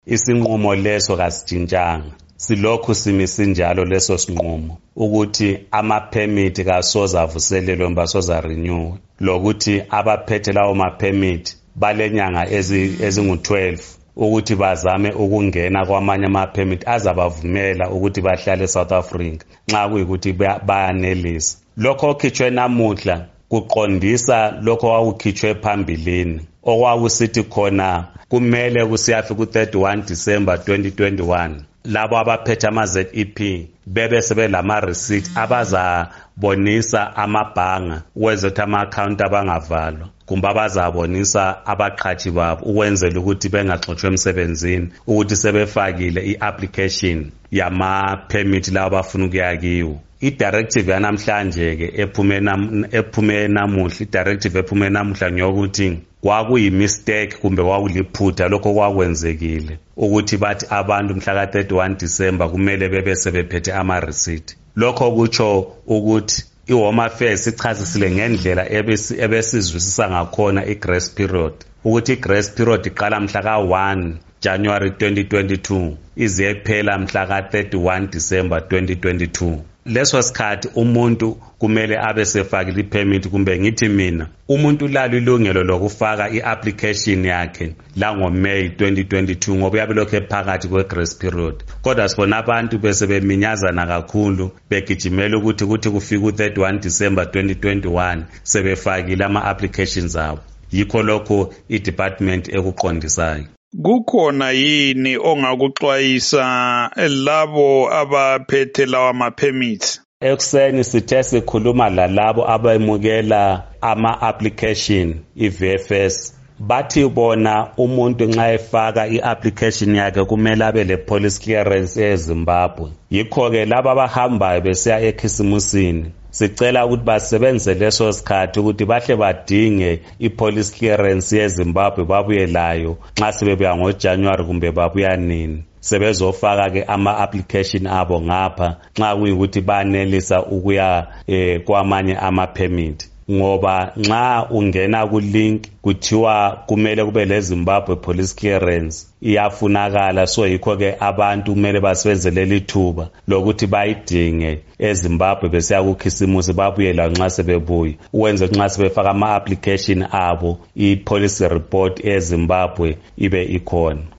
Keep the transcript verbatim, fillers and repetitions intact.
isinqumo leso kasijintshanga silokhu simi sinjalo leso sinqumo ukuthi ama-permit kasoze avuselelwe mbasoza renew lokuthi abaphethe lawo ma-permit balenyanga ezingu twelve ukuthi bazame ukungena kwamanye ama-permit azabavumela ukuthi bahlale eSouth Africa nxa kuyikuthi bayanelisa. Lokho okhitshwe namuhla kuqondisa lokho kwakukhitshwe phambilini okwakusithi khona kumele kusiyafika ku-thirty-one December twenty twenty-one labo abaphethe ama-Z E P bebe sebelama receipt abazabonisa amabhanga ukwenza ama-account abangavalwa kumbe abazabonisa abaqhathi babo ukwenzela ukuthi bengaxoshwe emsebenzini ukuthi sebefakile i-application yama-permit lawo abafuna ukuya kiwo. I-directive yanamhlanje ke ephume ephume namuhla i-directive ephume namuhla ngiyokuthi kwakuyi-mistake kumbe kwakuliphutha lokho kwakwenzekile ukuthi bathi abantu mhla ka thirty-one December kumele bebe sebephethe ama-receipt. Lokho kutsho ukuthi i-Home Affairs ichazisile ngendlela ebesizwisisa ngakhona i-grace period ukuthi i-grace period iqala mhla ka one January twenty twenty-two ize iphela mhla ka thirty-one December twenty twenty-two. Leso sikhathi umuntu kumele abe sefakile i-permit kumbe ngithi mina umuntu lalo ilungelo lokufaka i-application yakhe la ngoMay twenty twenty-two ngoba yabe lokho ephakathi kwe-grace period. Kodwa sibona abantu bese beminyazana kakhulu begijimela ukuthi kuthi kufika u-thirty-one December twenty twenty-one sebefakile ama-applications abo. Yikho lokho i-department ekuqondisayo. Kukhona yini ongakuxwayisa labo abaphethe lawa ma-permits? Ekuseni sithe sikhuluma lalabo abemukela ama-application i-V F S bathi bona umuntu nxa efaka i-application yakhe kumele abe le police clearance eZimbabwe. Yikho ke laba abahambayo besiya ekhisimusini sicela ukuthi basebenze leso sikhathi ukuthi bahle badinge i-police clearance yeZimbabwe babuye layo nxa sebebuya ngoJanuary kumbe babuya nini sebezofaka ke ama-application abo ngapha nxa kuyikuthi banelisa ukuya eh, kwamanye ama-permit. Ngoba nxa ungena ku-link kuthiwa kumele kube leZimbabwe police clearance iyafunakala, so yikho ke abantu kumele basebenzele lithuba lokuthi bayidinge eZimbabwe besiya kukhisimusi babuye la nxa sebebuya ukwenza nxa sebefaka ama-application abo i-police report eZimbabwe ibe ikhona.